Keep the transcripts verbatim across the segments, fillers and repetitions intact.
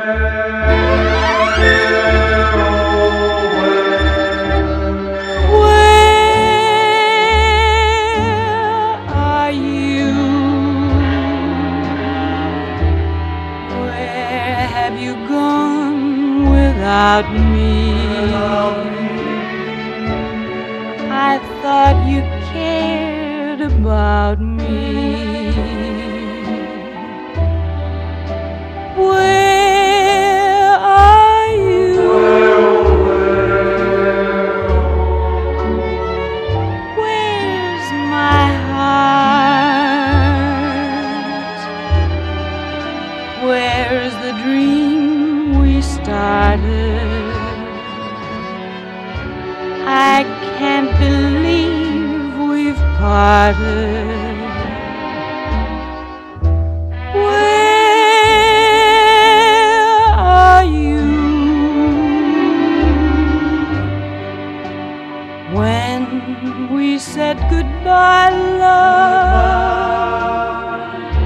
Have you gone without me? I thought you cared about me. Where are you? Where's my heart? Where's the dream we started? I can't believe we've parted. Where are you? When we said goodbye, love,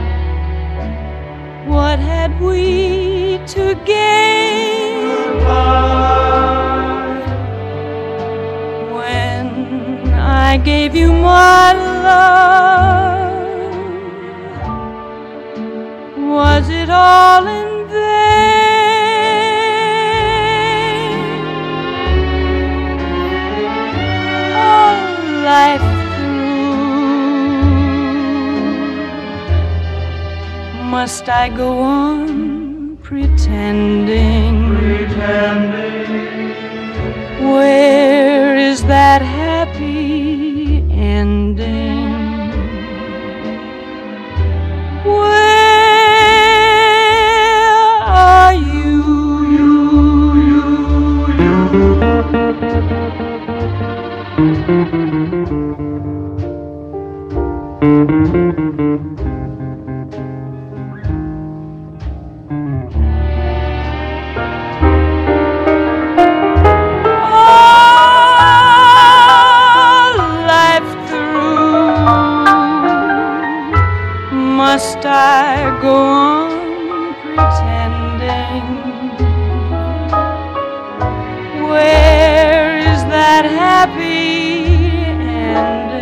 what had we to gain? When I gave you my love, was it all in vain? All life through, must I go on pretending? Pretending. Where is that happy ending? Where are you? Must I go on pretending? Where is that happy ending?